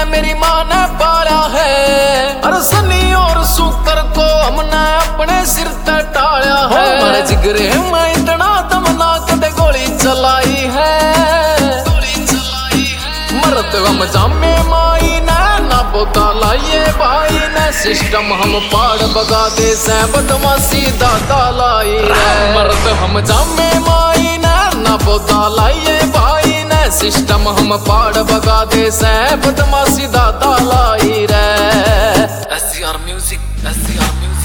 मेरी माँ ने पाला है। अरे सनी और शुक्र को हमने अपने सिर ते टाया है। हमारे जिगरे में इतना दमना कदे गोली चलाई है। मरत हम जामे माई ने ना पोता लाइए भाई ने। सिस्टम हम पाड़ बगा दे से बदमाशी दादा लाई रे। मरत हम जामे माई ने ना पोता लाइए भाई ने। सिस्टम हम पाड़ बगा दे से बदमाशी दादा लाई रे। SCR music, SCR music.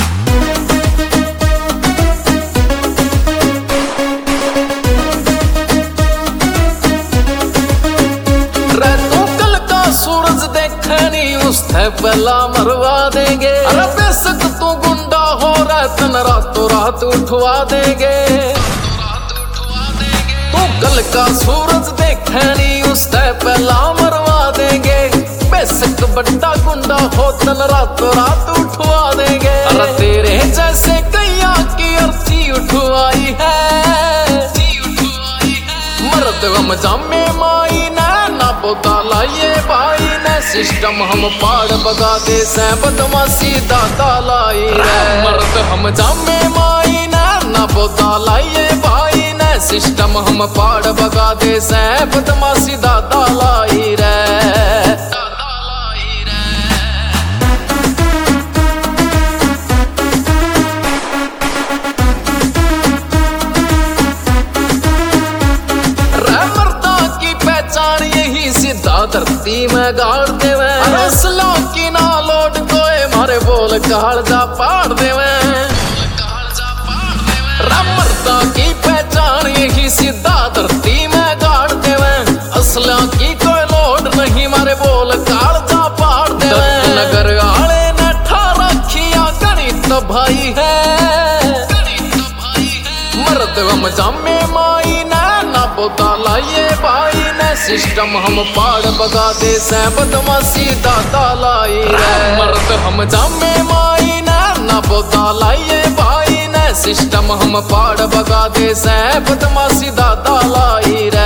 सूरज देखनी उससे पहला मरवा देंगे। अरे बेशक तू गुंडा हो रतन रातों रात उठवा देंगे। तू कल का सूरज देखनी उससे पहला मरवा देंगे। बेशक बड़ा गुंडा हो तन रातों रात उठवा देंगे। अरे तेरे जैसे कैया की अर्थी उठवाई है। मर्द हम जामे माई ना पोता लाइए भाई ने। सिस्टम हम पाड़ बगा दे से बदमाशी दादा लाई रे। मर्द हम जामे माई ना पोता लाइए भाई ने। सिस्टम हम पाड़ बगा दे से बदमाशी दादा लाई रे। धरती में गाड़ देवे। असलों की ना लोड कोए मारे बोल काल जा पाड़ देवे। मर्दा की पहचान यही सीधा धरती में गाड़ देवे। असलों की कोई लोड नहीं मारे बोल काल जा पाड़ देवे। नगर आले ने ठारा खिया गणित भाई है। मर्द हम जामे माई ना पोता लाइए भाई ने। सिस्टम हम पाड़ बगा दे से बदमाशी दादा लाई रे। मर्द हम जामे माई ना पोता लाइए भाई ने। सिस्टम हम पाड़ बगा दे से बदमाशी दादा लाई रे।